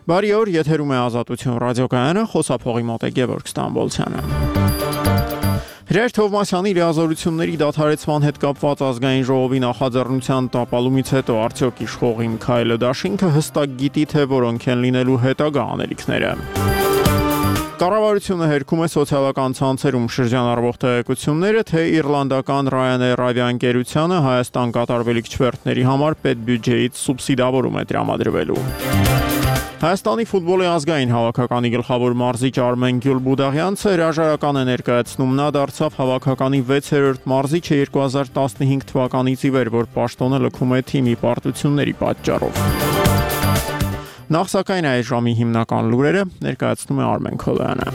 Բարի օր, եթերում է Ազատություն ռադիոկայանը, խոսափողի մոտ է Գևորգ Ստամբոլցյանը։ Հրեր Թովմասյանի լիազորությունների դադարեցման հետ կապված ազգային ժողովի նախաձեռնության տապալումից հետո արդյոք իշխող Միքայել Դաշինքը հստակ գիտի, թե որոնք են լինելու հետագա անելիքները։ Կառավարությունը հերքում է սոցիալական ցանցերում շրջանառվող տեղեկությունները, թե իռլանդական Ryanair ավիաընկերությանը Հայաստան կատարվելիք չվերթների համար պետբյուջեից սուբսիդավորում է տրամադրվելու։ Հայաստանի ֆուտբոլի ազգային հավաքականի գլխավոր մարզիչ Արմեն Գյուլբուդաղյանցը հրաժարական է ներկայացնում, նա դարձավ հավաքականի 6-րդ մարզիչը 2015 թվականից ի վեր, որ պաշտոնը լքում է թիմի պարտությունների պատճառով։ Նախ սակայն այս ժամի հիմնական լուրերը ներկայացնում է Արմեն Քոլյանը։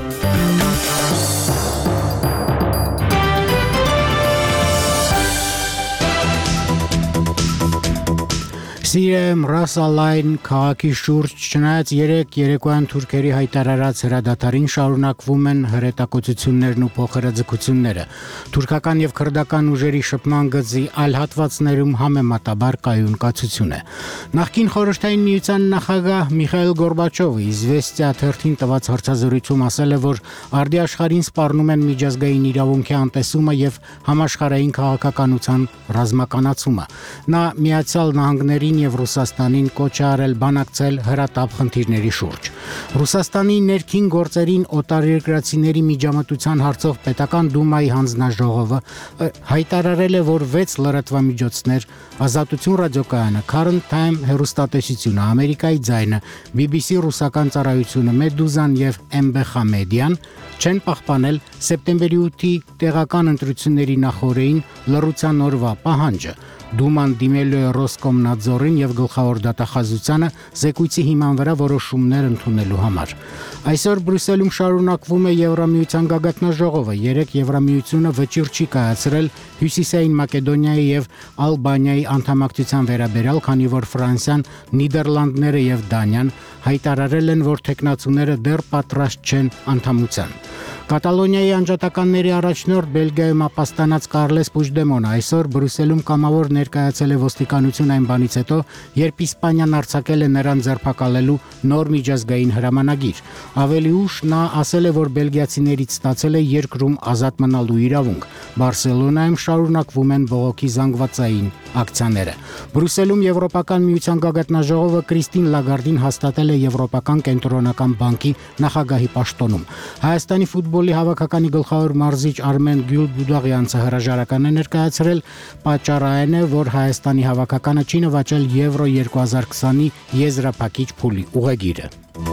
Սիրեմ Ռասալայն քաղաքի շուրջ չնայած երեկոյան թուրքերի հայտարարած հրադադարին շարունակվում են հրետակոծություններն ու փոխհրաձգությունները։ Թուրքական եւ քրդական ուժերի շփման գծի այլ հատվածներում համեմատաբար կայուն կացություն է։ Նախկին խորհրդային միության նախագահ Միխայել Գորբաչովը Իզվեստիա թերթին տված հարցազրույցում ասել է, որ արդի աշխարհին սպառնում են միջազգային իրավունքի անտեսումը եւ համաշխարհային քաղաքականության ռազմականացումը։ Նա Միացյալ Նահանգներին եւ Ռուսաստանին կոչ է արել բանակցել հրատապ խնդիրների շուրջ։ Ռուսաստանի ներքին գործերին օտարերկրացիների միջամտության հարցով պետական դումայի հանձնաժողովը հայտարարել է, որ 6 լրատվամիջոցներ՝ Ազատություն ռադիոկայանը, Current Time հեռուստատեսությունը, Ամերիկայի ձայնը, BBC ռուսական ծառայությունը, Մեդուզան եւ MBX մեդիան չեն պահպանել սեպտեմբերի 8-ի տեղական ընտրությունների նախօրեին լռության օրվա պահանջը։ Դուման դիմելու է Ռոսկոմնadzorին եւ գլխավոր դատախազությանը զեկույցի հիման վրա որոշումներ ընդունելու համար։ Այսօր Բրյուսելում շարունակվում է Եվրամիության գագաթնաժողովը։ Երեք Եվրամիությունը վճիռ չի կայացրել Հյուսիսային Մակեդոնիայի եւ Ալբանիայի անդամակցության վերաբերյալ, քանի որ Ֆրանսիան, Նիդերլանդները եւ Դանիան հայտարարել են, որ տեխնացուները դեռ պատրաստ չեն անդամության։ Կատալոնիայի անջատականների առաջնորդ Բելգիայում ապաստանած Կարլես Պուժդեմոնը այսօր Բրյուսելում կամավոր ներկայացել է ոստիկանություն այն բանից հետո, երբ Իսպանիան արձակել է նրան ձերբակալելու նոր միջազգային հրամանագիր։ Ավելի ուշ նա ասել է, որ բելգիացիներից ստացել է երկրում ազատ մնալու իրավունք։ Բարսելոնայում շարունակվում են բողոքի զանգվածային ակցիաները։ Բրյուսելում Եվրոպական միության գագաթնաժողովը Կրիստին Լագարդին հաստատել է Եվրոպական կենտրոնական բանկի նախագահի պաշտոնում։ Հայաստանի ֆուտբոլի հավաքականի գլխավոր մարզիչ Արմեն Գյուլբուդաղյանցը հրաժարական է ներկայացրել, պատճառը այն է, որ Հայաստանի հավաքականը չի նվաճել Եվրո 2020-ի եզրափակիչ փուլի ուղեգիրը։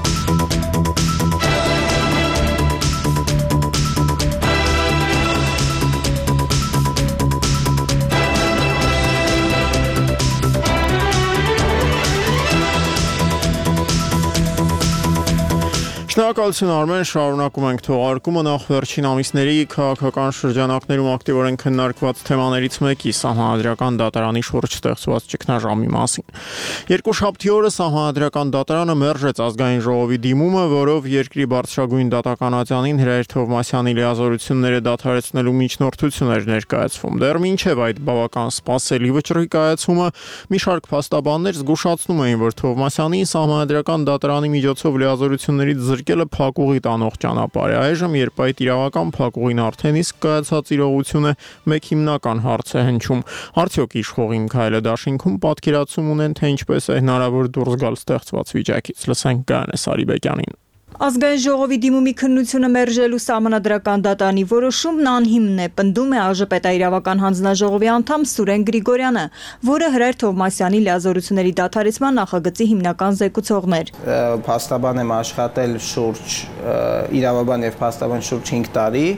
Շնորհակալություն Արմեն, շարունակում ենք թողարկումը նախ վերջին ամիսների քաղաքական շրջանակներում ակտիվորեն քննարկված թեմաներից մեկի Սահմանադրական դատարանի շուրջ ստեղծված ճգնաժամի մասին։ Երկուշաբթի օրը Սահմանադրական դատարանը մերժեց ազգային ժողովի դիմումը, որով երկրի բարձրագույն դատականատյանին Հրեր Թովմասյանի լիազորությունները դադարեցնելու միջնորդություն էր ներկայացվում։ Դեռ մինչև այդ բավական սպասելի վճռի կայացումը մի շարք փաստաբաններ զգուշացնում էին, որ Թովմասյանին Սահմանադրական դատարանի միջոցով լիազորություններից զրկելը փակուղի տանող ճանապարհ է։ Այժմ, երբ այդ իրավական փակուղին արդեն իսկ կայացած իրողություն է, մեկ հիմնական հարց է հնչում. արդյոք իշխող Միքայել Դաշինքում պատկերացում ունեն, թե ինչպես է հնարավոր դուրս գալ ստեղծված վիճակից։ Լսենք Գայանե Սարիբեկյանին։ Ազգային ժողովի դիմումի քննությունը մերժելու Սահմանադրական դատարանի որոշումն անհիմն է, պնդում է ԱԺՊՏ-իրավական հանձնաժողովի անդամ Սուրեն Գրիգորյանը, որը Հրեր Թովմասյանի լիազորությունների դադարեցման նախագծի հիմնական զեկուցողն էր։ Փաստաբան եմ աշխատել շուրջ իրավաբան եւ փաստաբան շուրջ 5 տարի։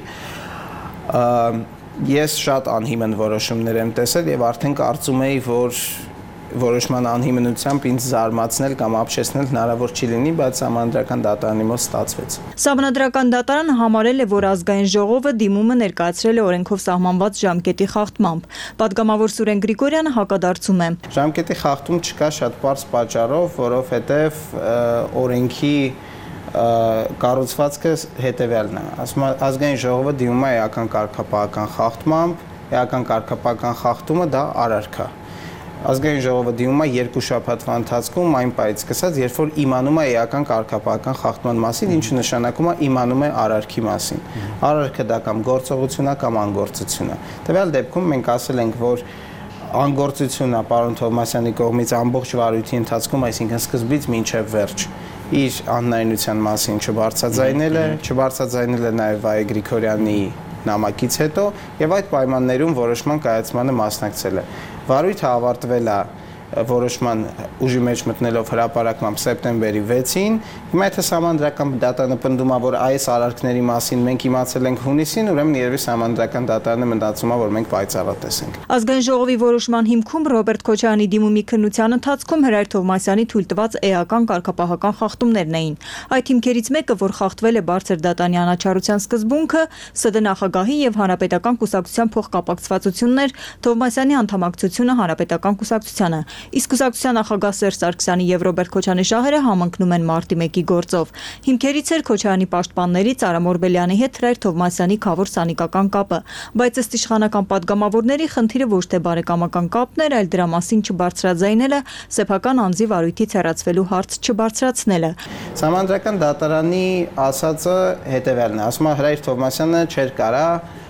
Ես շատ անհիմն որոշումներ եմ տեսել եւ արդեն կարծում էի, որ որոշման անհիմնությամբ ինձ զարմացնել կամ ապշեցնել հնարավոր չի լինի, բայց Սահմանադրական դատարանի մոտ ստացվեց։ Սահմանադրական դատարանը համարել է, որ ազգային ժողովը դիմումը ներկայացրել է օրենքով սահմանված ժամկետի խախտմամբ։ Պատգամավոր Սուրեն Գրիգորյանը հակադարձում է։ Ժամկետի խախտում չկա շատ պարզ պատճառով, որովհետև օրենքի կառուցվածքը հետևյալն է։ Ասում է, ազգային ժողովը դիմում է էական կարգապահական խախտմամբ, էական կարգապահական խախտումը դա արարք է։ Ազգային ժողովը դիմում է 2 շաբաթվա ընթացքում այն պահից սկսած, երբ որ իմանում է էական կարգապահական խախտման մասին, ինչը նշանակում է իմանում է արարքի մասին։ Արարքը դա կամ գործողությունն է կամ անգործությունն է։ Տվյալ դեպքում մենք ասել ենք, որ անգործությունն է պարոն Թովմասյանի կողմից ամբողջ վարույթի ընթացքում, այսինքն սկզբից մինչև վերջ, իր աննայունության մասին չբարձրաձայնել է նաև Վայե Գրիգորյանի նամակից հետո եւ այդ պայմաններում որոշման կայացմանը մասնակցել է։ Վարույթը ավարտվել է որոշման ուժի մեջ մտնելով հրապարակմամբ սեպտեմբերի 6-ին։ Հիմա եթե Սահմանադրական դատարանը պնդում է, որ այս արարքների մասին մենք իմացել ենք հունիսին, ուրեմն երևի Սահմանադրական դատարանը մտածում է, որ մենք պայծառատես ենք։ Ազգային ժողովի որոշման հիմքում Ռոբերտ Քոչարյանի դիմումի քննության ընթացքում Հրայր Թովմասյանի թույլտված էական կարգապահական խախտումներն էին։ Այդ հիմքերից մեկը, որ խախտվել է բարձր դատանի անաչառության սկզբունքը, ՍԴ նախագահի եւ Հանրապետական կուսակցության փոխկապակցվածություններ, Թովմասյանի անդամակցությունը Հանրապետական կուսակցությանը։ Իսկ կուսակցության նախագահ Սերժ Սարգսյանի եւ Ռոբերտ Քոչարյանի շահերը համընկնում են մարտի 1-ի գործով։ Հիմքերից էր Քոչարյանի պաշտպանների Ծարամ Օրբելյանի հետ Հրայր Թովմասյանի քավոր սանիկական կապը, բայց ըստ իշխանական падգամավորների խնդիրը ոչ թե բարեկամական կապն էր, այլ դրա մասին չբարձրաձայնելը, սեփական անձի վարույթից հեռացվելու հարց չբարձրացնելը։ Սահմանադրական դատարանի ասածը հետեւյալն է, ասում է Հրայր Թովմասյանը չէր կարա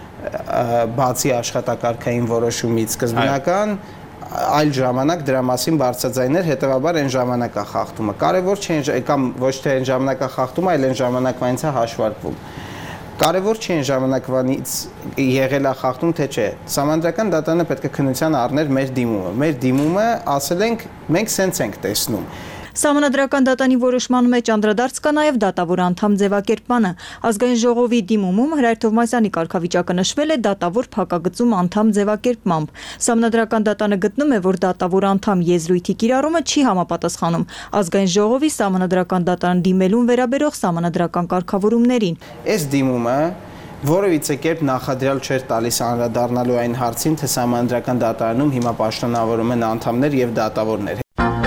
բացի աշխատակարգային որոշումից սկզբնական այլ ժամանակ դրա մասին բարձրաձայնել, հետեւաբար այն ժամանակա խախտումը։ Կարևոր չէ կամ ոչ թե այն ժամանակա խախտումը, այլ այն ժամանակվանից է հաշվարկվում։ Կարևոր չէ այն ժամանակվանից եղել է խախտում, թե չէ։ Սահմանադրական դատարանը պետք է քննության առներ մեր դիմումը։ Մեր դիմումը, ասել ենք, մենք սենց ենք տեսնում։ Սահմանադրական դատանի որոշման մեջ անդրադարձ կա նաև դատավոր անդամ ձևակերպմանը։ Ազգային ժողովի դիմումում Հրայր Թովմասյանի կարգավիճակը նշվել է դատավոր փակագծում անդամ ձևակերպմամբ։ Սահմանադրական դատանը գտնում է, որ դատավոր անդամ եզրույթի կիրառումը չի համապատասխանում Ազգային ժողովի Սահմանադրական դատարան դիմելուն վերաբերող սահմանադրական կարգավորումներին։ Այս դիմումը որևիցե կերպ նախադրյալ չէր տալիս անդրադառնալու այն հարցին, թե Սահմանադրական դատարանում հիմա պաշտոնավորում են անդամներ եւ դատավորներ։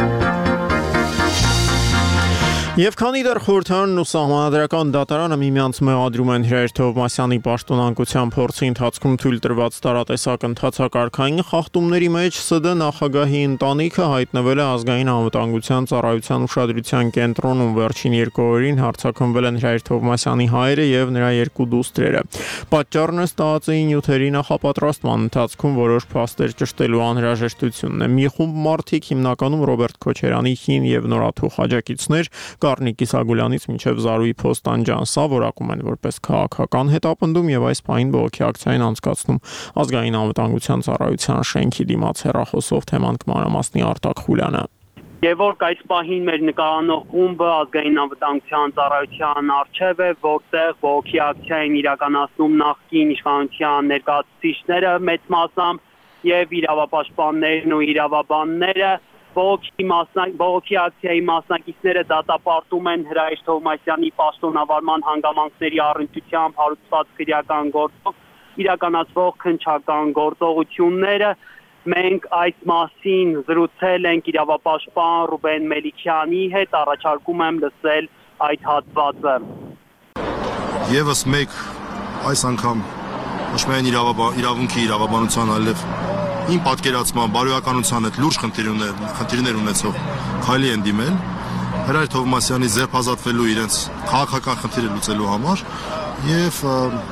Եվ քանի դեռ խորհրդարանն ու Սահմանադրական դատարանը միմյանց մեղադրում են Հրայր Թովմասյանի պաշտոնանկության փորձի ընթացքում թույլ տրված տարատեսակ ընթացակարգային խախտումների մեջ, ՍԴ նախագահի ընտանիքը հայտնվել է Ազգային անվտանգության ծառայության ուշադրության կենտրոնում։ Վերջին 2 օրերին հարցաքննվել են Հրայր Թովմասյանի հայրը եւ նրա 2 դուստրերը։ Պատճառն ըստ ԱԱԾ-ի նյութերի նախապատրաստման ընթացքում որոշ փաստեր ճշտելու անհրաժեշտությունն է։ Մի խումբ մարդիկ, հիմնականում Ռոբերտ Քոչարյանի հին եւ նորաթուխ աջակիցներ, Կարնիկ Իսագուլյանից մինչև Զարուհի Փոստանջյան, սա որակում են որպես քաղաքական հետապնդում եւ այս պահին բողոքի ակցիային անցկացնում Ազգային անվտանգության ծառայության շենքի դիմաց հեռախոսով թեման կմանրամասնի Արտակ Խուլյանը։ Եվ որ այս պահին մեր նկարանող խումբը Ազգային անվտանգության ծառայության առջև է, որտեղ բողոքի ակցիային իրականացնում նախկին իշխանության ներկայացուցիչները մեծ մասամբ եւ իրավապաշտպաններն ու իրավաբանները բողոքի ակցիայի մասնակիցները դատապարտում են Հրայր Թովմասյանի պաշտոնավարման հանգամանքների առնչությամբ հարուցված քրեական գործով իրականացվող քննչական գործողությունները։ Մենք այս մասին զրուցել ենք իրավապաշտպան Ռուբեն Մելիքյանի հետ, առաջարկում եմ լսել այդ հատվածը։ Եվս մեկ այս անգամ ոչ միայն իրավունքի իրավաբանության, այլև իմ պատկերացման բարոյականության հետ լուրջ խնդիրներ ունեցող քայլի են դիմել Հրայր Թովմասյանի ձերբազատվելու իրենց քաղաքական խնդիրը լուծելու համար եւ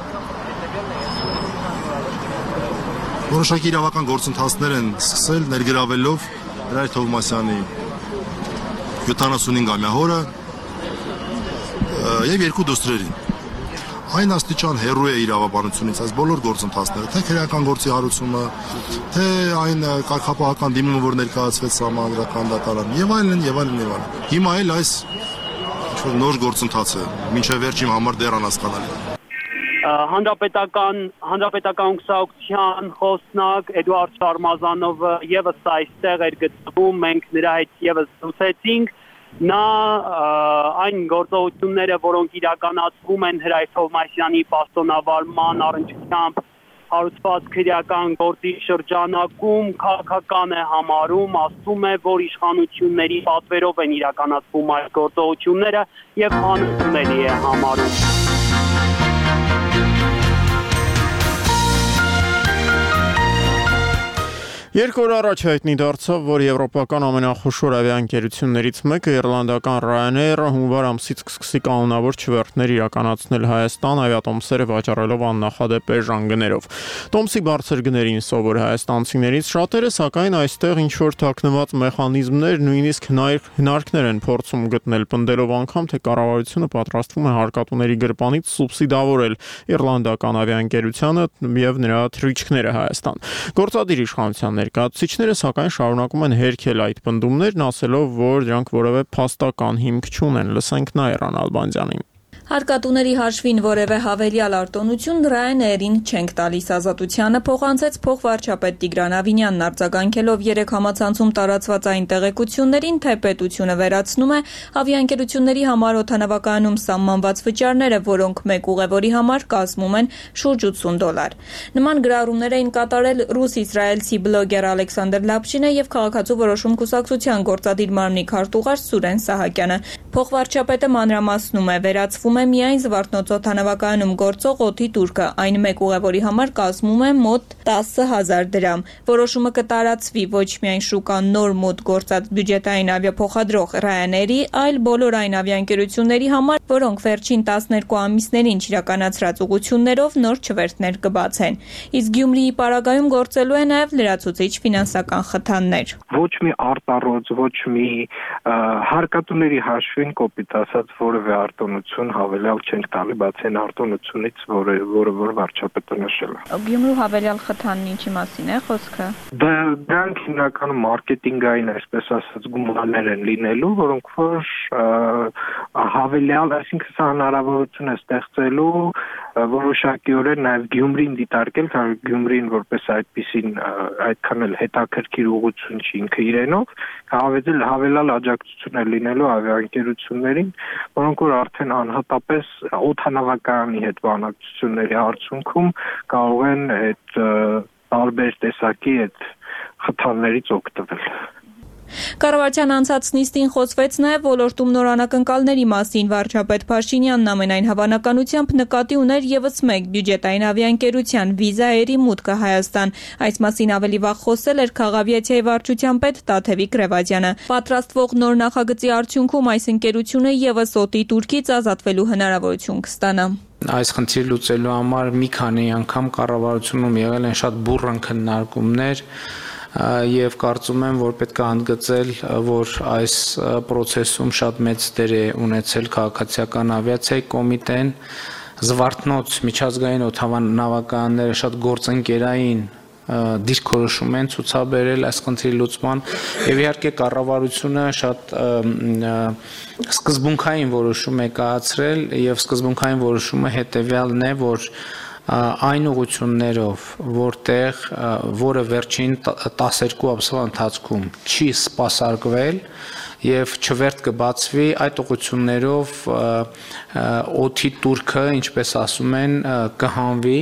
որոշակի իրավական գործընթացներ են սկսել ներգրավելով Հրայր Թովմասյանի 75-ամյա հորը եւ 2 դուստրերին։ Այն աստիճան հեռու է իրավաբանությունից այս բոլոր գործընթացները, թե քրեական գործի հարուցումը, թե այն կարգապահական դիմումը, որ ներկայացվեց Սահմանադրական դատարան, եւ այլն, եւ այլն, եւ այլն։ Հիմա էլ այս ինչ-որ նոր գործընթացը մինչև վերջին համար դեռ անհասկանալի է։ Հանրապետական կուսակցության խոսնակ Էդուարդ Շարմազանովը եւս այստեղ էր գտնվում, մենք նրա հետ եւս զրուցեցինք։ Նա այն գործողությունները, որոնք իրականացվում են Հրայր Թովմասյանի պաշտոնավարման առնչությամբ հարուցված քրեական գործի շրջանակում քաղաքական է համարում, ասում է, որ իշխանությունների պատվերով են իրականացվում այս գործողությունները եւ անընդունելի է համարում։ Երկու օր առաջ հայտնի դարձավ, որ եվրոպական ամենախոշոր ավիաընկերություններից մեկը իռլանդական Ryanair-ը հունվար ամսից կսկսի կանոնավոր չվերթներ իրականացնել Հայաստան ավիատոմսերը վաճառելով աննախադեպ էժան գներով։ Տոմսի բարձր գներին սովոր հայաստանցիներից շատերը, սակայն այստեղ ինչ-որ թաքնված մեխանիզմներ, նույնիսկ հնարքներ են փորձում գտնել, պնդելով անգամ, թե կառավարությունը պատրաստվում է հարկատուների գրպանից սուբսիդավորել իռլանդական ավիաընկերությանը եւ նրա թռիչքները Հայաստան։ Գործադիր իշխանության ներկայացուցիչները սակայն շարունակում են հերքել այդ պնդումներն, ասելով, որ դրանք որևէ փաստական հիմք չունեն։ Լսենք Նաիրան Ալբանդյանին։ Հարկատուների հաշվին որևէ հավելյալ արտոնություն Ryanair-ին չենք տալիս ազատությանը, փոխանցեց փոխվարչապետ Տիգրան Ավինյանն արձագանքելով 3 համացանցում տարածված այն տեղեկություններին, թե պետությունը վերացնում է ավիաընկերությունների համար օդանավակայանում սահմանված վճարները, որոնք մեկ ուղևորի համար կազմում են շուրջ $80։ Նման գրառումներ էին կատարել ռուս-իսրայելցի բլոգեր Ալեքսանդր Լապշինը եւ քաղաքացու որոշում կուսակցության գործադիր մարմնի քարտուղար Սուրեն Սահակյանը։ Փոխվարչապետը մանրամասնում է, վերացվում է միայն Զվարթնոց օդանավակայանում գործող օդի տուրքը, այն մեկ ուղևորի համար կազմում է մոտ 10,000 դրամ։ Որոշումը կտարածվի ոչ միայն շուկան նոր մոտ գործած բյուջետային ավիափոխադրող Ryanair-ի, այլ բոլոր այն ավիաընկերությունների համար, որոնք վերջին 12 ամիսներին իրականացրած ուղղություններով նոր չվերթներ կբացեն։ Իսկ Գյումրիի պարագայում գործելու է նաև լրացուցիչ ֆինանսական խթաններ։ Ոչ մի արտառոց, ոչ մի հարկատուների հաշվին կոպիտ ասած որևէ արտոնություն հավելյալ չենք տալի, բացի այն արտոնությունից, որը վարչապետը նշել է։ Գյումրու հավելյալ խթանն ինչի մասին է խոսքը։ Դրանք հիմնականում մարքեթինգային, այսպես ասած, գումարներ են լինելու, որոնք որ հավելյալ, այսինքն սա հնարավորություն է ստեղծելու որոշակիորեն նաև Գյումրին դիտարկել, քանի Գյումրին որպես այդպիսին այդքան էլ հետաքրքիր ուղղություն չի ինքը իրենով, հավելյալ աջակցություն է լինելու ավիաընկերություններին, որոնք որ արդեն անհատապես օդանավակայանի հետ բանակցությունների արդյունքում կարող են այդ տարբեր տեսակի այդ խթաններից օգտվել։ Կառավարության անցած նիստին խոսվեց նաև ոլորտում նոր անակնկալների մասին։ Վարչապետ Փաշինյանն ամենայն հավանականությամբ նկատի ուներ եւս մեկ բյուջետային ավիաընկերության Wizz Air-ի մուտքը Հայաստան։ Այս մասին ավելի վաղ խոսել էր Քաղավիացիայի վարչության պետ Տաթևիկ Ռևազյանը։ Պատրաստվող նոր նախագծի արդյունքում այս ընկերությունը եւս օդի տուրքից ազատվելու հնարավորություն կստանա։ Այս խնդիրը լուծելու համար մի քանի անգամ կառավարությունում եղել են շատ բուռն քննարկումներ եւ կարծում եմ, որ պետք է ընդգծել, որ այս process-ում շատ մեծ դեր է ունեցել քաղաքացիական ավիացիայի կոմիտեն, Զվարթնոց միջազգային օդանավակայանները շատ գործընկերային դիրքորոշում են ցուցաբերել այս խնդրի լուծման եւ իհարկե կառավարությունը շատ սկզբունքային որոշում է կայացրել եւ սկզբունքային որոշումը հետեւյալն է, որ այն ուղղություններով, որտեղ որը վերջին 12 ամսվա ընթացքում չի սպասարկվել եւ չվերթ կբացվի, այդ ուղղություններով օդի տուրքը, ինչպես ասում են, կհանվի։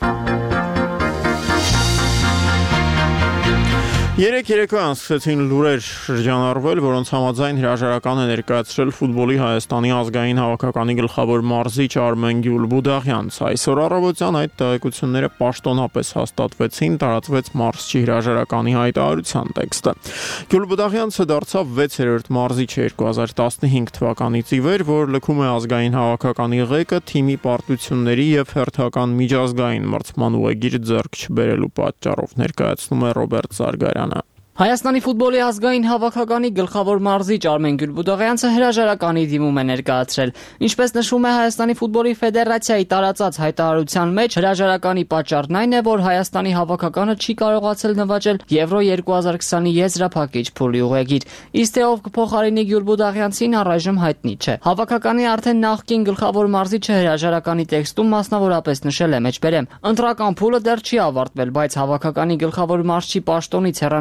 Երեկոյան սկսեցին լուրեր շրջանառվել, որոնց համաձայն հրաժարական է ներկայացրել ֆուտբոլի Հայաստանի ազգային հավաքականի գլխավոր մարզիչ Արմեն Գյուլբուդաղյանց։ Այսօր առավոտյան այդ տեղեկությունները պաշտոնապես հաստատվեցին, տարածվեց մարզչի հրաժարականի հայտարարության տեքստը։ Գյուլբուդաղյանցը դարձավ 6-րդ մարզիչը 2015 թվականից ի վեր, որ լքում է ազգային հավաքականի ղեկը թիմի պարտությունների եւ հերթական միջազգային մրցման ուղեգիր ձեռք չբերելու պատճառով, ներկայացնում է Ռոբերտ Զարգարյանը։ Հայաստանի ֆուտբոլի ազգային հավաքականի գլխավոր մարզիչ Արմեն Գյուլբուդաղյանցը հրաժարականի դիմում է ներկայացրել։ Ինչպես նշվում է Հայաստանի ֆուտբոլի ֆեդերացիայի տարածած հայտարարության մեջ, հրաժարականի պատճառն այն է, որ Հայաստանի հավաքականը չի կարողացել նվաճել Եվրո 2020-ի եզրափակիչ փուլի ուղեգիր։ Իսկ թե ով կփոխարինի Գյուլբուդաղյանցին առայժմ հայտնի չէ։ Հավաքականի արդեն նախկին գլխավոր մարզիչը հրաժարականի տեքստում մասնավորապես նշել է մեջբերեմ. ընտրական փուլը դեռ չի ավարտվել, բայց հավաքականի գլխավոր մարզչի պաշտոնից հեռանալու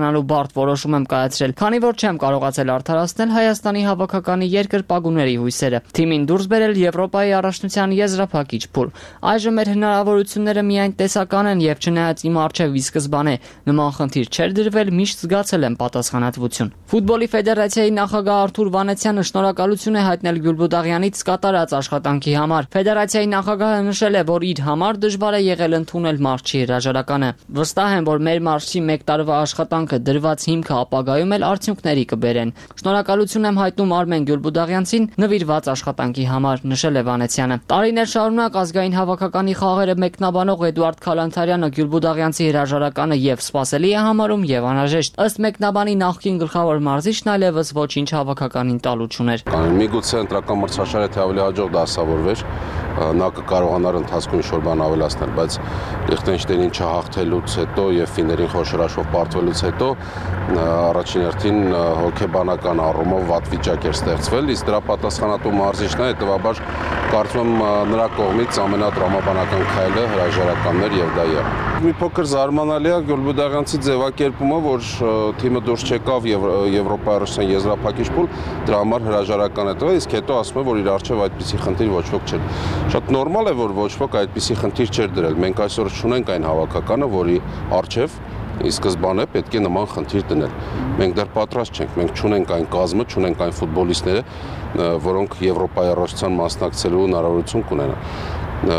խախտ որոշում եմ կայացրել, քանի որ չեմ կարողացել արդարացնել Հայաստանի հավաքականի երկրպագուների հույսերը։ Թիմին դուրս բերել Եվրոպայի առաջնության եզրափակիչ փուլ։ Այժմ մեր հնարավորությունները միայն տեսական են եւ չնայած իմ առջեւ ի սկզբանե նման խնդիր չէր դրվել, միշտ զգացել եմ պատասխանատվություն։ Ֆուտբոլի ֆեդերացիայի նախագահ Արթուր Վանեցյանը շնորհակալություն է հայտնել Գյուլբուդաղյանից կատարած աշխատանքի համար։ Ֆեդերացիայի նախագահը նշել է, որ իր համար դժվար է եղել ընդունել մարզչի հրաժարականը։ Վստահ եմ, որ մեր մարզչի 1 տարվա աշխատանքը դրված հիմքը ապագայում էլ արդյունքների կբերեն։ Շնորհակալություն եմ հայտնում Արմեն Գյուլբուդաղյանցին նվիրված աշխատանքի համար, նշել է Վանեցյանը։ Տարիներ շարունակ ազգային հավաքականի խաղերը մեկնաբանող Էդուարդ Քալանթարյանը Գյուլբուդաղյանցի հրաժարականը եւ սպասելի է համարում եւ անհրաժեշտ։ Ըստ մեկնաբանի նախկին գլխավոր մարզիչն այլևս ոչինչ հավաքականին տալու չուներ։ Միգուցե ընտրական մրցաշարը թե ավելի հաջող դասավորվեր, նա կկարողանար ընթացքում ինչ-որ բան ավելացնել, բայց Լիխտենշտեյնին չհաղթելուց հետո եւ ֆիներին խոշորաշով պարտվելուց հետո առաջին հերթին հոգեբանական առումով վատ վիճակ էր ստեղծվել, իսկ դրա պատասխանատու մարզիչն է, հետեւաբար կարծում եմ նրա կողմից ամենատրամաբանական քայլը հրաժարականներ եւ դա եղավ։ Մի փոքր զարմանալի է Գյուլբուդաղյանցի ձևակերպումը, որ թիմը դուրս չեկավ Եվրոպայի առաջնության եզրափակիչ փուլ, դրա համար հրաժարական է տվել, իսկ հետո ասում է, որ իր առջև այդպիսի խնդիր ոչ ոք չէր։ Շատ նորմալ է, որ ոչ ոք այդպիսի խնդիր չէր դրել։ Մենք այսօր չունենք այն հավաքականը, որի առջև ի սկզբանե պետք է նման խնդիր դնել։ Մենք դեռ պատրաստ չենք, մենք չունենք այն կազմը, չունենք այն ֆուտբոլիստները, որոնք Եվրոպայի առաջնության մասնակցելու հնարավորություն կունենան։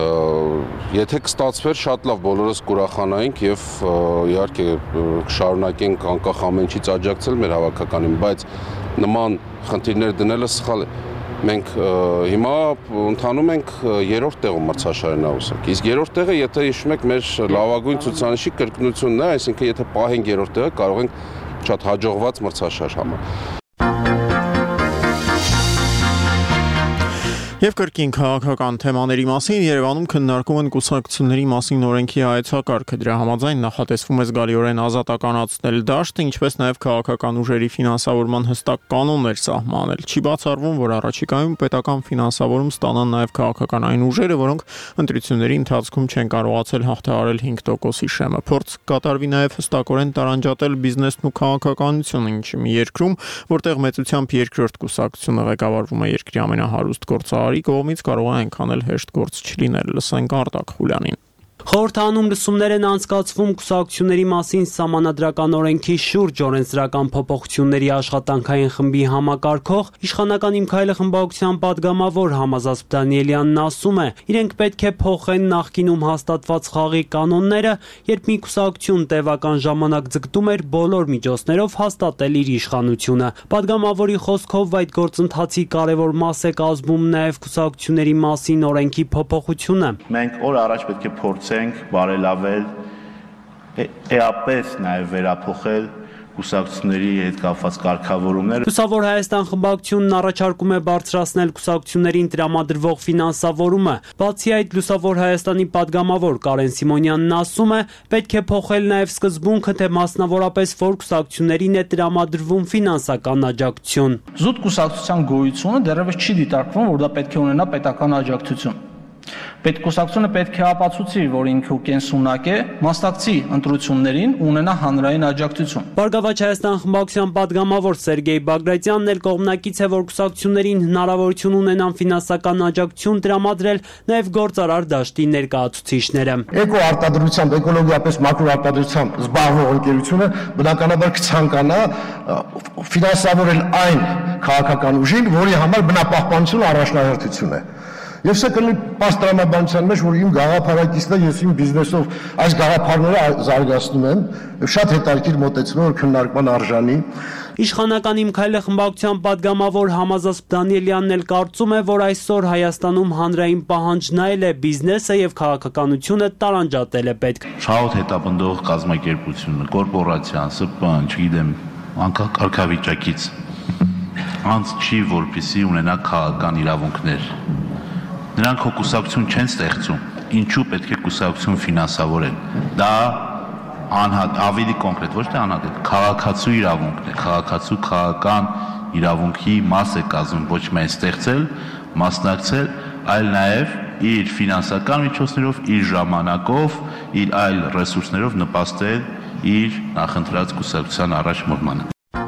Եթե կստացվեր, շատ լավ, բոլորս կուրախանայինք եւ իհարկե շարունակենք անկախ ամեն ինչից աջակցել մեր հավաքականին, բայց նման խնդիրներ դնելը սխալ է։ Մենք հիմա ընթանում ենք 3-րդ տեղում մրցաշարի նավուսակ։ Իսկ 3-րդ տեղը, եթե հիշում եք, մեր լավագույն ցուցանիշի կրկնությունն է, այսինքն եթե պահենք 3-րդ տեղը, կարող ենք շատ հաջողված մրցաշար համարել։ Եվ կրկին քաղաքական թեմաների մասին Երևանում քննարկում են կուսակցությունների մասին օրենքի հայեցակարգը, դրա համաձայն նախատեսվում է զգալիորեն ազատականացնել դաշտը, ինչպես նաև քաղաքական ուժերի ֆինանսավորման հստակ կանոններ սահմանել։ Չի բացառվում, որ առաջիկայում պետական ֆինանսավորում ստանան նաև քաղաքական այն ուժերը, որոնք ընտրությունների ընթացքում չեն կարողացել հաղթահարել 5%-ի շեմը։ Փորձ կատարվի նաև հստակորեն տարանջատել բիզնեսն ու քաղաքականությունը, ինչը մի երկրում, որտեղ մեծությամբ երկրորդ կուսակցությունը ղեկավարվում է երկրի ամենահարուստ գործարարի կողմից, կարող է այնքան էլ հեշտ գործ չլինել։ Լսենք Արտակ Խուլյանին։ Խորհրդանում լսումներ են անցկացվում կուսակցությունների մասին սահմանադրական օրենքի շուրջ օրենսդրական փոփոխությունների աշխատանքային խմբի համակարգող իշխանական Իմ քայլը խմբակցության падգամավոր Համազած Դանիելյանն ասում է, իրենք պետք է փոխեն նախկինում հաստատված խաղի կանոնները, երբ մի կուսակցություն տևական ժամանակ ձգտում էր բոլոր միջոցներով հաստատել իր իշխանությունը։ Падգամավորի խոսքով այդ գործընթացի կարևոր մաս է կազմում նաև կուսակցությունների մասին օրենքի փոփոխությունը։ Մենք օր առաջ պետք է փորձենք բարելավել, էապես նաև վերափոխել կուսակցությունների հետ կապված կարգավորումները։ Լուսավոր Հայաստան խմբակցությունն առաջարկում է բարձրացնել կուսակցություններին տրամադրվող ֆինանսավորումը։ Բացի այդ, Լուսավոր Հայաստանի падգամավոր Կարեն Սիմոնյանն ասում է, պետք է փոխել նաև սկզբունքը, թե մասնավորապես որ կուսակցություններին է տրամադրվում ֆինանսական աջակցություն։ Զուտ կուսակցության գոյությունը դեռևս չի դիտարկվում, որ դա պետք է ունենա պետական աջակցություն։ Պետկուսակցությունը պետք է ապացուցի, որ ինքը կենսունակ է, մասնակցի ընտրություններին ու ունենա հանրային աջակցություն։ Բարգավաճ Հայաստան խմբակցության падգամավոր Սերգեյ Բագրատյանն էլ կողմնակից է, որ կուսակցություններին հնարավորություն ունենան ֆինանսական աջակցություն տրամադրել նաև գործարար դաշտի ներկայացուցիչները։ Էկոարտադրությամբ, էկոլոգիապես մակրոարտադրությամբ զբաղվող ընկերությունը բնականաբար կցանկանա ֆինանսավորել այն քաղաքական ուժին, որի համար բնապահպանությունը առաջնահերթություն է։ Եվ սա կլինի պաստրանաբանության մեջ, որ իմ գաղափարակիցն է, ես իմ բիզնեսով այս գաղափարները զարգացնում եմ, շատ հետաքրքիր մոտեցում որ քննարկման արժանի։ Իշխանական Իմ քայլը խմբակցության падգամավոր Համազած Դանիելյանն էլ կարծում է, որ այսօր Հայաստանում հանրային պահանջն այլ է, բիզնեսը եւ քաղաքականությունը տարանջատել է պետք։ Շահոտ հետապնդող կազմակերպությունը, կորպորացիան, ՍՊԸ-ն, չգիտեմ, անկախ կարգավիճակից անց չի, որպեսզի ունենա քաղաքական իրավունքներ։ Նրանք հո կուսակցություն չեն ստեղծում, ինչու պետք է կուսակցություն ֆինանսավորեն։ Դա ավելի կոնկրետ, ոչ թե անհատական, քաղաքացու իրավունքն է, քաղաքացու քաղաքական իրավունքի մաս է կազմում ոչ միայն ստեղծել, մասնակցել, այլ նաև իր ֆինանսական միջոցներով, իր ժամանակով, իր այլ ռեսուրսներով նպաստել իր նախընտրած կուսակցության առաջ մորմանը։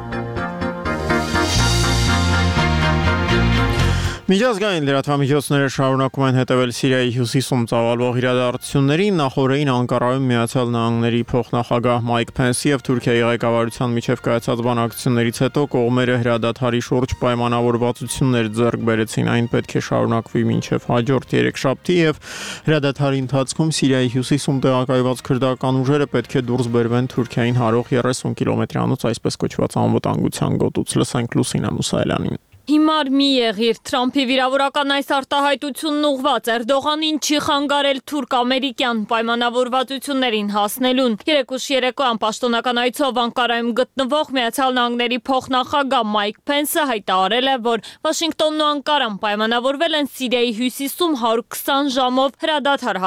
Միջազգային լրատվամիջոցները շարունակում են հետևել Սիրիայի հյուսիսում ծավալվող իրադարձություններին։ Նախորդին Անկարայում Միացյալ Նահանգների փոխնախագահ Մայք Փենսի եւ Թուրքիայի ղեկավարության միջև կայացած բանակցություններից հետո կողմերը հրադադարի շուրջ պայմանավորվածություններ ձեռք բերեցին։ Այն պետք է շարունակվի մինչև հաջորդ երեքշաբթի եւ հրադադարի ընթացքում Սիրիայի հյուսիսում տեղակայված քրդական ուժերը պետք է դուրս բերվեն Թուրքիային հարող 30 կիլոմետրանոց այսպես կոչված անվտանգության գոտուց։ Լսենք Լուսինա Մուսայելյանին։ Հիմար մի եղիր, Թրամփի վիրավորական այս արտահայտությունն ուղղված Էրդողանին չի խանգարել թուրք-ամերիկյան պայմանավորվածություններին հասնելուն։ Երեկուշ երեկոյան պաշտոնական այցով Անկարայում գտնվող Միացյալ Նահանգների փոխնախագահ Մայք Փենսը հայտարարել է, որ Վաշինգտոնն ու Անկարան պայմանավորվել են Սիրիայի հյուսիսում 120 ժամով հրադադար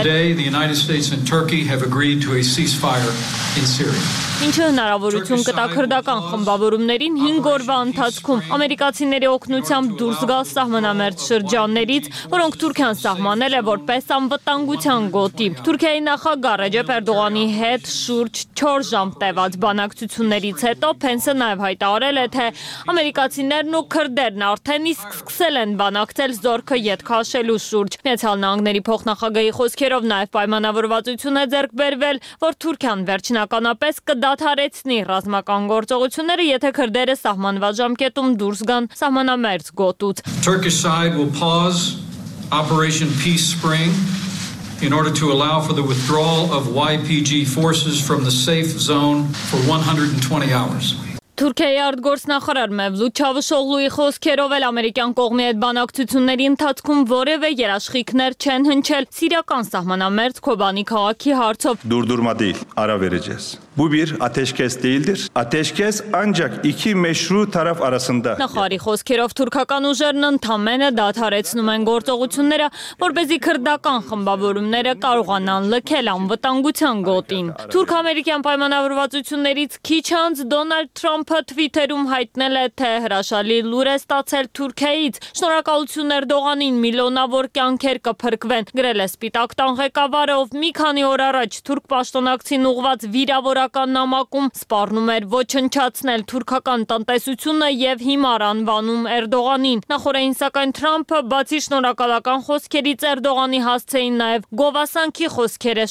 հաստատել։ Ինչը հնարավորություն կտա քրդական խմբավորումներին 5 օրվա ընթացքում ամերիկացիների օգնությամբ դուրս գալ սահմանամերձ շրջաններից, որոնք Թուրքիան սահմանել է որպես անվտանգության գոտի։ Թուրքիայի նախագահ Ռեջեփ Էրդողանի հետ շուրջ 4 ժամ տևած բանակցություններից հետո Փենսը նաև հայտարարել է, թե ամերիկացիներն ու քրդերն արդեն իսկ սկսել են բանակցել զորքը ետ քաշելու շուրջ։ Միացյալ Նահանգների փոխնախագահի խոսքերով նաև պայմանավորվածություն է ձեռք բերվել, որ Թուրքիան վերջնականապես կդադարեցնի ռազմական գործողությունները, եթե քրդերը սահմանված ժամկետում դուրս գան սահմանամերձ գոտուց։ Turkish side will pause Operation Peace Spring in order to allow for the withdrawal of YPG forces from the safe zone for 120 hours. Թուրքիայի արտգործնախարար Մևլութ Չավուշօղլուի խոսքերով էլ ամերիկյան կողմի հետ բանակցությունների ընթացքում որևէ երաշխիքներ չեն հնչել սիրիական սահմանամերձ Քոբանի քաղաքի հարցով։ Durdurma değil, ara vereceğiz. Bu bir ateşkes değildir. Ateşkes ancak iki meşru taraf arasında. Նախարարի խոսքերով թուրքական ուժերն ընդամենը դադարեցնում են գործողությունները, որպեսզի քրդական խմբավորումները կարողանան լքել անվտանգության գոտին։ Թուրք-ամերիկյան պայմանավորվածություններից քիչ անց Դոնալդ Թրամփը Թվիթերում հայտնել է, թե հրաշալի լուր է ստացել Թուրքիայից։ Շնորհակալություն Էրդողանին, միլիոնավոր կյանքեր կփրկվեն, գրել է Սպիտակ տան ղեկավարը, ով մի քանի օր առաջ թուրք պաշտոնակցին ուղղված վիրավորական նամակում սպառնում էր ոչնչացնել թուրքական տնտեսությունը եւ հիմար անվանում Էրդողանին։ Նախորդին սակայն Թրամփը բացի շնորհակալական խոսքերից Էրդողանի հասցեին նաեւ գովասանքի խոսքեր է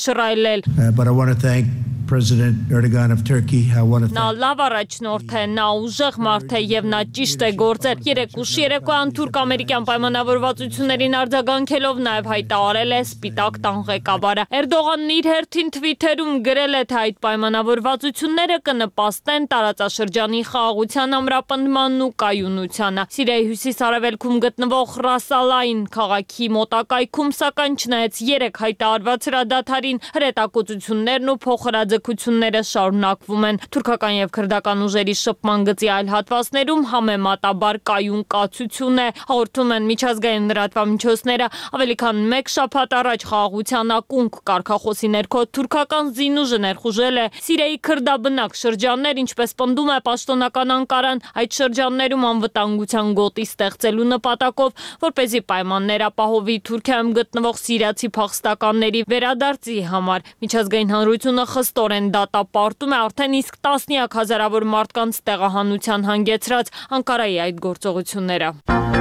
շռայլել։ President Erdogan of Turkey, Նա լավ առաջնորդ է, նա ուժեղ մարդ է եւ նա ճիշտ է գործել։ Երեկուշ երեկոյան թուրք-ամերիկյան պայմանավորվածություններին արձագանքելով նաեւ հայտարարել է Սպիտակ տան ղեկավարը։ Էրդողանն իր հերթին Թվիթերում գրել է, թե այդ պայմանավորվածությունները կնպաստեն տարածաշրջանի խաղաղության ամրապնդմանն ու կայունությանը։ Սիրիայի հյուսիս-արևելքում գտնվող Ռաս Ալ-Այն քաղաքի մոտակայքում սակայն չնայած 3 հայտարարված հրադադարին հրետակոծություններն ու փոխհրաձգությունները շարունակվում են։ Թուրքական եւ քրդական ուժերի շփման գծի այլ հատվածներում համեմատաբար կայուն կացություն է, հաղորդում են միջազգային լրատվամիջոցները։ Ավելի քան 1 շաբաթ առաջ խաղաղության ակունք կարգախոսի ներքո թուրքական զինուժը ներխուժել է Սիրիայի քրդաբնակ շրջաններ, ինչպես պնդում է պաշտոնական Անկարան, այդ շրջաններում անվտանգության գոտի ստեղծելու նպատակով, որպեսզի պայմաններ ապահովի Թուրքիայում գտնվող սիրիացի փախստականների վերադարձի համար։ Միջազգային հանրությունը խստորեն դատապարտում է արդեն իսկ տասնյակ հազարավոր մարդկանց տեղահանության հանգեցրած Անկարայի այդ գործողությունները։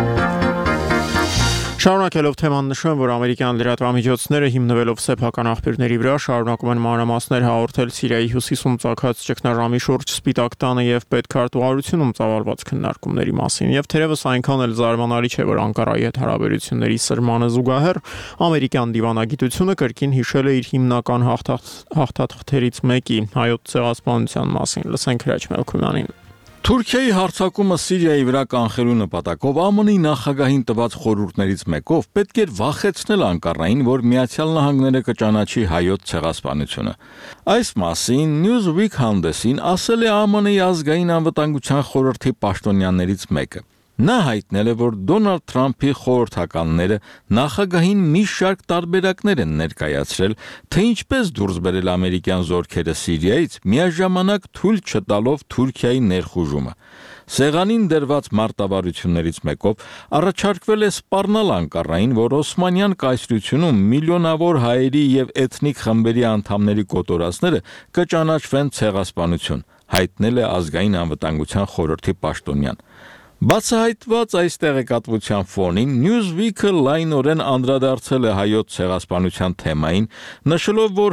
Շարունակելով թեման նշում, որ ամերիկյան լրատվամիջոցները հիմնվելով սեփական աղբյուրների վրա շարունակում են մանրամասներ հաղորդել Սիրիայի հյուսիսում ծագած ճգնաժամի շուրջ Սպիտակ տանը եւ պետքարտուղարությունում ծավալված քննարկումների մասին։ Եվ թերևս այնքան էլ զարմանալի չէ, որ Անկարայի հետ հարաբերությունների սրմանը զուգահեռ ամերիկյան դիվանագիտությունը կրկին հիշել է իր հիմնական հաղթաթղթերից մեկի՝ հայոց ցեղասպանության մասին։ Լսենք Հրաչ Մելքումյանին։ Թուրքիայի հարձակումը Սիրիայի վրա կանխելու նպատակով ԱՄՆ-ի նախագահին տված խորհուրդներից մեկով պետք էր վախեցնել Անկարային, որ Միացյալ Նահանգները կճանաչի հայոց ցեղասպանությունը։ Այս մասին Newsweek հանդեսին ասել է ԱՄՆ-ի ազգային անվտանգության խորհրդի պաշտոնյաներից մեկը։ Նա հայտնել է, որ Դոնալդ Թրամփի խորհրդականները նախագահին մի շարք տարբերակներ են ներկայացրել, թե ինչպես դուրս բերել ամերիկյան զորքերը Սիրիայից, միաժամանակ թույլ չտալով Թուրքիայի ներխուժումը։ Սեղանին դրված մարտավարություններից մեկով առաջարկվել է սպառնալ Անկարային, որ Օսմանյան կայսրությունում միլիոնավոր հայերի եւ էթնիկ խմբերի անդամների կոտորածները կճանաչվեն ցեղասպանություն, հայտնել է ազգային անվտանգության խորհրդի պաշտոնյան։ Բացահայտված այս տեղեկատվության ֆոնին Newsweek-ը լայնորեն անդրադարձել է հայոց ցեղասպանության թեմային, նշելով, որ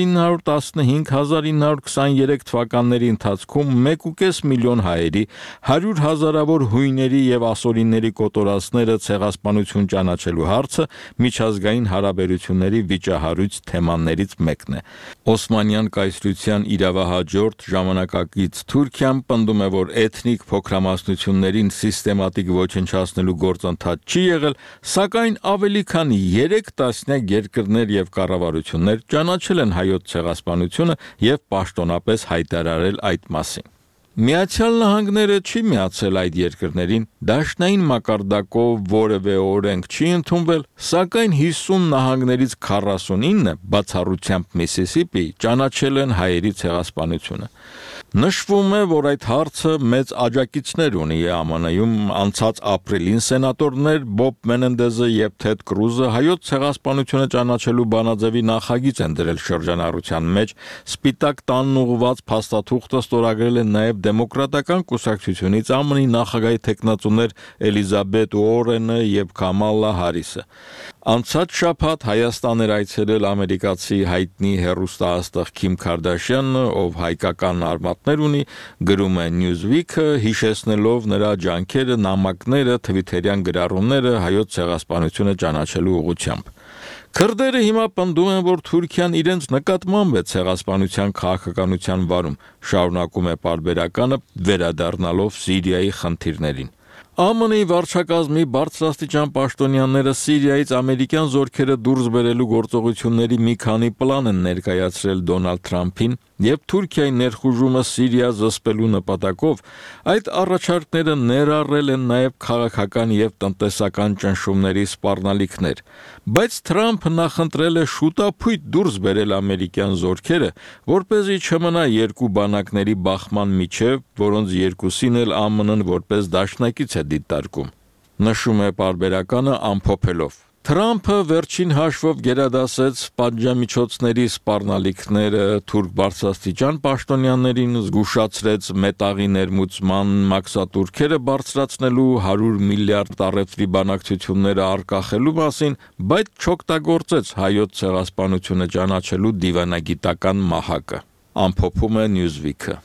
1915-1923 թվականների ընթացքում 1.5 միլիոն հայերի, 100,000-ավոր հույների եւ ասորիների կոտորածները ցեղասպանություն ճանաչելու հարցը միջազգային հարաբերությունների վիճահարույց թեմաներից մեկն է։ Օսմանյան կայսրության իրավահաջորդ ժամանակակից Թուրքիան պնդում է, որ էթնիկ փոքրամասնություններին սիստեմատիկ ոչնչացնելու գործընթաց չի եղել, սակայն ավելի քան 3 տասնյակ երկրներ եւ կառավարություններ ճանաչել են հայոց ցեղասպանությունը եւ պաշտոնապես հայտարարել այդ մասին։ Միացյալ Նահանգները չի միացել այդ երկրներին, դաշնային մակարդակով որևէ օրենք չի ընդունվել, սակայն 50 նահանգներից 49-ը, բացառությամբ Միսիսիպի, ճանաչել են հայերի ցեղասպանությունը։ Նշվում է, որ այդ հարցը մեծ աջակիցներ ունի ԱՄՆ-ում անցած ապրիլին սենատորներ Բոբ Մենենդեզը եւ Թեդ Կրուզը հայոց ցեղասպանությունը ճանաչելու բանաձևի նախագիծ են դրել շրջանառության մեջ, Սպիտակ տանն ուղղված փաստաթուղթը ստորագրել են նաեւ դեմոկրատական կուսակցությունից ԱՄՆ-ի նախագահի թեկնածուներ Էլիզաբետ Ուորենը եւ Կամալա Հարիսը։ Անցած շաբաթ Հայաստան էր այցելել ամերիկացի հայտնի հեռուստաաստղ Քիմ Քարդաշյանը, ով հայկական արմատներ ունի, գրում է Newsweek-ը, հիշեցնելով նրա ջանքերը, նամակները, թվիթերյան գրառումները հայոց ցեղասպանությունը ճանաչելու ուղղությամբ։ Քրդերը հիմա պնդում են, որ Թուրքիան իրենց նկատմամբ է ցեղասպանության քաղաքականության վարում, շարունակում է պարբերականը, վերադառնալով Սիրիայի խնդիրներին։ ԱՄՆ-ի վարչակազմի բարձրաստիճան պաշտոնյաները Սիրիայից ամերիկյան զորքերը դուրս բերելու գործողությունների մի քանի պլան են ներկայացրել Դոնալդ Թրամփին եւ Թուրքիայի ներխուժումը Սիրիա զսպելու նպատակով այդ առաջարկները ներառել են նաեւ քաղաքական եւ տնտեսական ճնշումների սպառնալիքներ, բայց Թրամփը նախընտրել է շուտափույթ դուրս բերել ամերիկյան զորքերը, որպեսզի չմնա երկու բանակների բախման միջև, որոնց երկուսին էլ ԱՄՆ-ն որպես դաշնակից է դիտարկում։ Նշում է պարբերականը ամփոփելով. Թրամփը վերջին հաշվով գերադասեց պատժամիջոցների սպառնալիքները թուրք բարձրաստիճան պաշտոնյաներին, զգուշացրեց մետաղի ներմուծման մաքսատուրքերը բարձրացնելու 100 միլիարդ տարեվրի բանակցությունները արկախելու մասին, բայց չօգտագործեց հայոց ցեղասպանությունը ճանաչելու դիվանագիտական մահակը։ Ամփոփում է Newsweek-ը։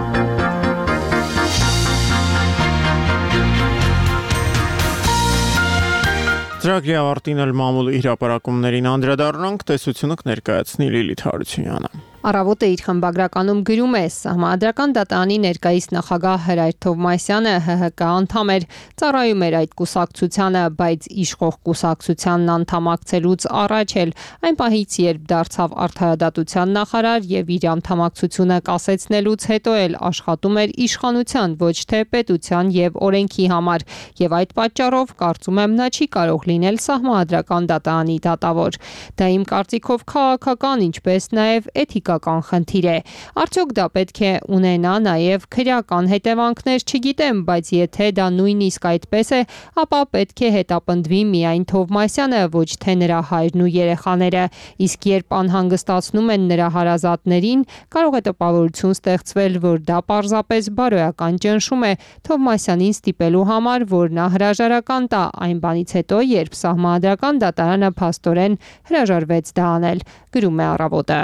Ծրագրի ավարտին էլ մամուլի հրապարակումներին անդրադառնանք, տեսությունը կներկայացնի Լիլիթ Հարությունյանը։ Առավոտը իր խմբագրականում գրում է. Սահմանադրական դատարանի ներկայիս նախագահ Հրայր Թովմասյանը ՀՀԿ անդամ էր, ծառայում էր այդ կուսակցությանը, բայց իշխող կուսակցությանն անդամակցելուց առաջ էլ այն պահից, երբ դարձավ արդարադատության նախարար եւ իր անդամակցությունը կասեցնելուց հետո էլ աշխատում էր իշխանության, ոչ թե պետության եւ օրենքի համար, եւ այդ պատճառով կարծում եմ նա չի կարող լինել սահմանադրական դատարանի դատավոր։ Դա իմ կարծիքով քաղաքական, ինչպես նաեւ էթիկական խնդիր է։ Արդյոք դա պետք է ունենա նաև քրեական հետևանքներ, չգիտեմ, բայց եթե դա նույնիսկ այդպես է, ապա պետք է հետապնդվի միայն Թովմասյանը, ոչ թե նրա հայրն ու երեխաները, իսկ երբ անհանգստացնում են նրա հարազատներին, կարող է տպավորություն ստեղծվել, որ դա պարզապես բարոյական ճնշում է Թովմասյանին ստիպելու համար, որ նա հրաժարական տա այն բանից հետո, երբ սահմանադրական դատարանը փաստորեն հրաժարվեց դա անել, գրում է Առավոտը։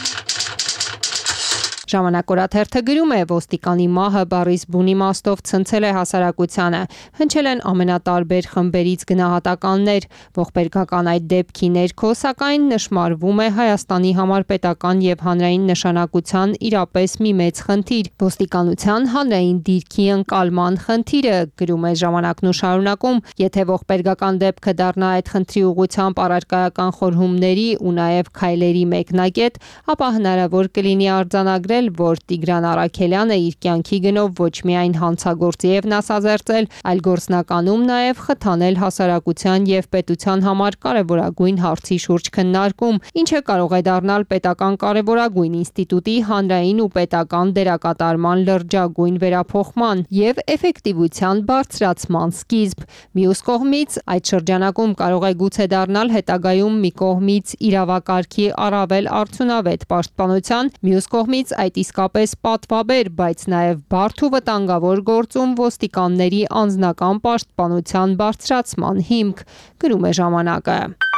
Ժամանակ օրաթերթը գրում է. ոստիկանի մահը բառիս բուն իմաստով ցնցել է հասարակությանը, հնչել են ամենատարբեր խմբերից գնահատականներ, ողբերգական այդ դեպքի ներքո, սակայն նշмарվում է Հայաստանի համար պետական եւ հանրային նշանակության իրապես մի մեծ խնդիր, ոստիկանության հանրային դիրքի ընկալման խնդիրը, գրում է Ժամանակն ու շարունակում, եթե ողբերգական դեպքը դառնա այդ խնդրի ուղղությամբ առարկայական խորհումների ու նաեւ քայլերի մեկնագետ, ապա հնարավոր կլինի արձանագրել, նշել, որ Տիգրան Արաքելյանը իր կյանքի գնով ոչ միայն հանցագործի եւ նասազերծել, այլ գործնականում նաեւ խթանել հասարակության եւ պետության համար կարեւորագույն հարցի շուրջ քննարկում, ինչը կարող է դառնալ պետական կարեւորագույն ինստիտուտի հանրային ու պետական դերակատարման լրջագույն վերափոխման եւ էֆեկտիվության բարձրացման սկիզբ։ Մյուս կողմից, այդ շրջանակում կարող է գուցե դառնալ հետագայում մի կողմից իրավակարգի առավել արդյունավետ պաշտպանության, մյուս կողմից այդ իսկապես պատվաբեր, բայց նաև բարդ ու վտանգավոր գործում ոստիկանների անձնական պաշտպանության բարձրացման հիմք, գրում է ժամանակը։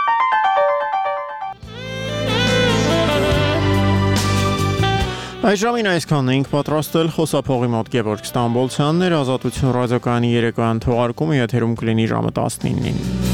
Այժմին այսքանն էինք պատրաստել, խոսափողի մոտ Գևորգ Ստամբոլցյանն էր, Ազատություն ռադիոկայանի երեկոյան թողարկումը եթերում կլինի ժամը 19-ին։